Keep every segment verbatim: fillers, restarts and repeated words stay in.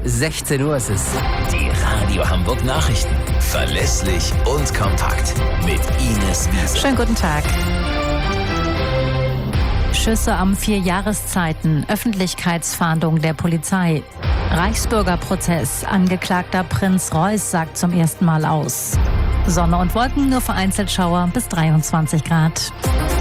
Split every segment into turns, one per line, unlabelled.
sechzehn Uhr ist es.
Die Radio Hamburg Nachrichten. Verlässlich und kompakt. Mit Ines Wiese.
Schönen guten Tag. Schüsse am vier Jahreszeiten. Öffentlichkeitsfahndung der Polizei. Reichsbürgerprozess. Angeklagter Prinz Reuß sagt zum ersten Mal aus. Sonne und Wolken, nur vereinzelt Schauer bis dreiundzwanzig Grad.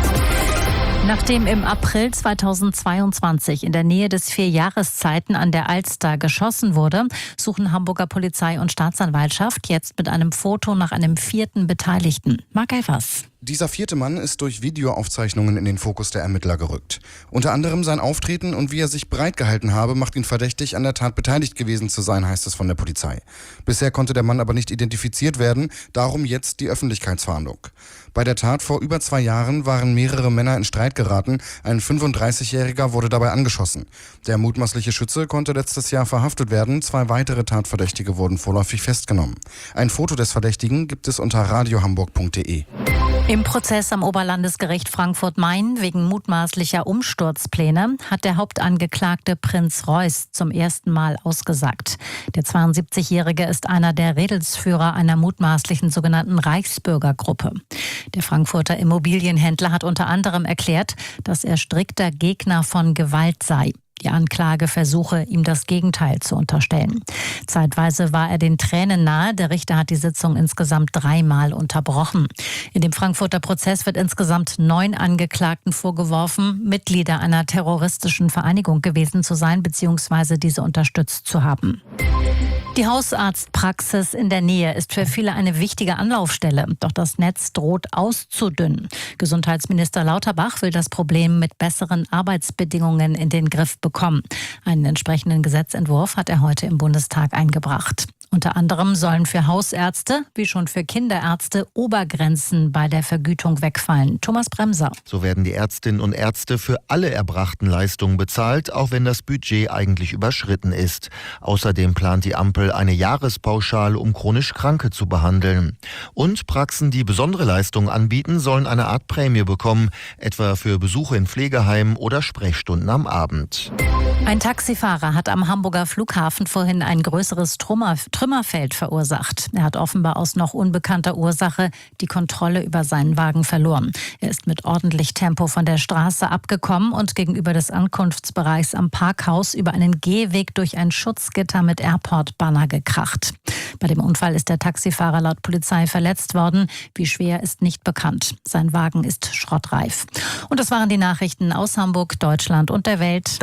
Nachdem im April zweitausendzweiundzwanzig in der Nähe des Vierjahreszeiten an der Alster geschossen wurde, suchen Hamburger Polizei und Staatsanwaltschaft jetzt mit einem Foto nach einem vierten Beteiligten. Marc Elfers.
Dieser vierte Mann ist durch Videoaufzeichnungen in den Fokus der Ermittler gerückt. Unter anderem sein Auftreten und wie er sich breit gehalten habe, macht ihn verdächtig, an der Tat beteiligt gewesen zu sein, heißt es von der Polizei. Bisher konnte der Mann aber nicht identifiziert werden, darum jetzt die Öffentlichkeitsfahndung. Bei der Tat vor über zwei Jahren waren mehrere Männer in Streit geraten. Ein fünfunddreißigjähriger wurde dabei angeschossen. Der mutmaßliche Schütze konnte letztes Jahr verhaftet werden. Zwei weitere Tatverdächtige wurden vorläufig festgenommen. Ein Foto des Verdächtigen gibt es unter radiohamburg punkt de.
Im Prozess am Oberlandesgericht Frankfurt-Main wegen mutmaßlicher Umsturzpläne hat der Hauptangeklagte Prinz Reuß zum ersten Mal ausgesagt. Der zweiundsiebzigjährige ist einer der Rädelsführer einer mutmaßlichen sogenannten Reichsbürgergruppe. Der Frankfurter Immobilienhändler hat unter anderem erklärt, dass er strikter Gegner von Gewalt sei. Die Anklage versuche, ihm das Gegenteil zu unterstellen. Zeitweise war er den Tränen nahe. Der Richter hat die Sitzung insgesamt dreimal unterbrochen. In dem Frankfurter Prozess wird insgesamt neun Angeklagten vorgeworfen, Mitglieder einer terroristischen Vereinigung gewesen zu sein bzw. diese unterstützt zu haben. Die Hausarztpraxis in der Nähe ist für viele eine wichtige Anlaufstelle. Doch das Netz droht auszudünnen. Gesundheitsminister Lauterbach will das Problem mit besseren Arbeitsbedingungen in den Griff bekommen. Einen entsprechenden Gesetzentwurf hat er heute im Bundestag eingebracht. Unter anderem sollen für Hausärzte, wie schon für Kinderärzte, Obergrenzen bei der Vergütung wegfallen. Thomas Bremser.
So werden die Ärztinnen und Ärzte für alle erbrachten Leistungen bezahlt, auch wenn das Budget eigentlich überschritten ist. Außerdem plant die Ampel eine Jahrespauschale, um chronisch Kranke zu behandeln. Und Praxen, die besondere Leistungen anbieten, sollen eine Art Prämie bekommen, etwa für Besuche in Pflegeheimen oder Sprechstunden am Abend.
Ein Taxifahrer hat am Hamburger Flughafen vorhin ein größeres Trümmer, Trümmerfeld verursacht. Er hat offenbar aus noch unbekannter Ursache die Kontrolle über seinen Wagen verloren. Er ist mit ordentlich Tempo von der Straße abgekommen und gegenüber des Ankunftsbereichs am Parkhaus über einen Gehweg durch ein Schutzgitter mit Airport-Banner gekracht. Bei dem Unfall ist der Taxifahrer laut Polizei verletzt worden. Wie schwer ist nicht bekannt. Sein Wagen ist schrottreif. Und das waren die Nachrichten aus Hamburg, Deutschland und der Welt.